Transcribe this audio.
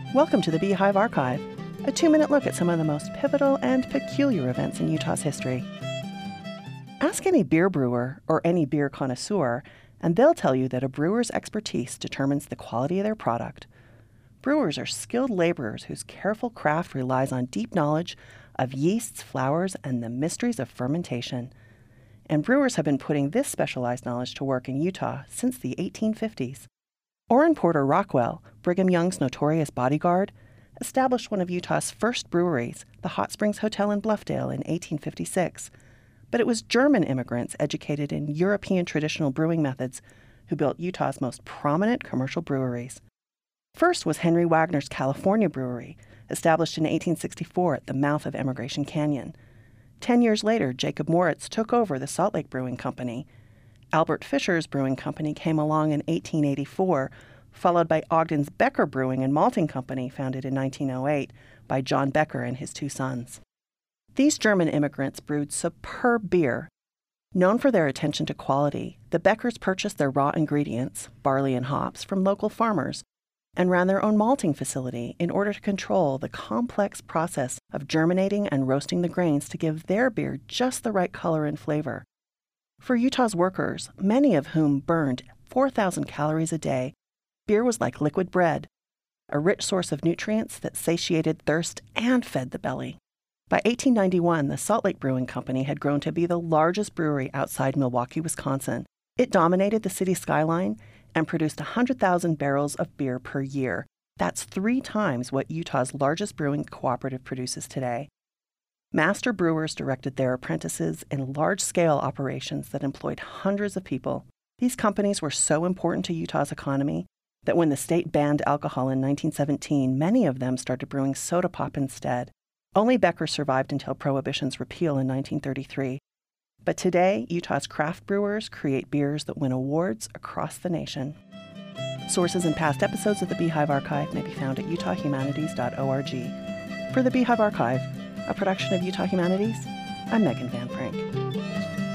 Welcome to the Beehive Archive, a 2-minute look at some of the most pivotal and peculiar events in Utah's history. Ask any beer brewer or any beer connoisseur, and they'll tell you that a brewer's expertise determines the quality of their product. Brewers are skilled laborers whose careful craft relies on deep knowledge of yeasts, flours, and the mysteries of fermentation. And brewers have been putting this specialized knowledge to work in Utah since the 1850s. Orrin Porter Rockwell, Brigham Young's notorious bodyguard, established one of Utah's first breweries, the Hot Springs Hotel in Bluffdale, in 1856. But it was German immigrants educated in European traditional brewing methods who built Utah's most prominent commercial breweries. First was Henry Wagner's California Brewery, established in 1864 at the mouth of Emigration Canyon. 10 years later, Jacob Moritz took over the Salt Lake Brewing Company. Albert Fisher's brewing company came along in 1884, followed by Ogden's Becker Brewing and Malting Company, founded in 1908 by John Becker and his 2 sons. These German immigrants brewed superb beer. Known for their attention to quality, the Beckers purchased their raw ingredients, barley and hops, from local farmers and ran their own malting facility in order to control the complex process of germinating and roasting the grains to give their beer just the right color and flavor. For Utah's workers, many of whom burned 4,000 calories a day, beer was like liquid bread, a rich source of nutrients that satiated thirst and fed the belly. By 1891, the Salt Lake Brewing Company had grown to be the largest brewery outside Milwaukee, Wisconsin. It dominated the city skyline and produced 100,000 barrels of beer per year. That's 3 times what Utah's largest brewing cooperative produces today. Master brewers directed their apprentices in large-scale operations that employed hundreds of people. These companies were so important to Utah's economy that when the state banned alcohol in 1917, many of them started brewing soda pop instead. Only Becker survived until Prohibition's repeal in 1933. But today, Utah's craft brewers create beers that win awards across the nation. Sources and past episodes of the Beehive Archive may be found at utahhumanities.org. For the Beehive Archive, a production of Utah Humanities, I'm Megan Van Frank.